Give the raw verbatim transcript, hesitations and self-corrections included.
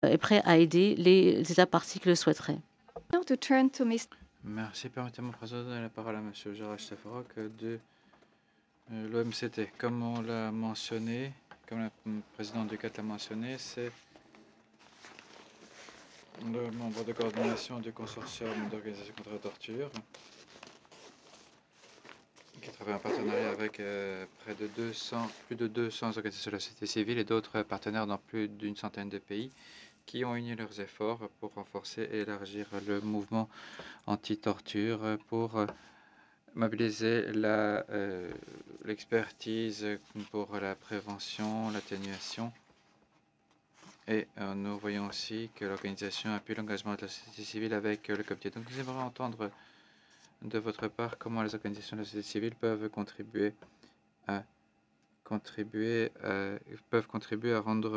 est prêt à aider les États parties qui le souhaiteraient. To turn to Miss Merci. Permettez-moi de donner la parole à Monsieur Gérard Stefrock de euh, l'O M C T. Comme on l'a mentionné, comme la présidente du C A T l'a mentionné, c'est le membre de coordination du consortium d'organisations contre la torture qui travaille en partenariat avec euh, près de deux cents, plus de deux cents organisations de la société civile et d'autres partenaires dans plus d'une centaine de pays qui ont uni leurs efforts pour renforcer et élargir le mouvement anti-torture, pour euh, mobiliser la, euh, l'expertise pour la prévention, l'atténuation. Et euh, nous voyons aussi que l'organisation appuie l'engagement de la société civile avec euh, le comité. Donc nous aimerions entendre de votre part comment les organisations de la société civile peuvent contribuer à contribuer à, peuvent contribuer à rendre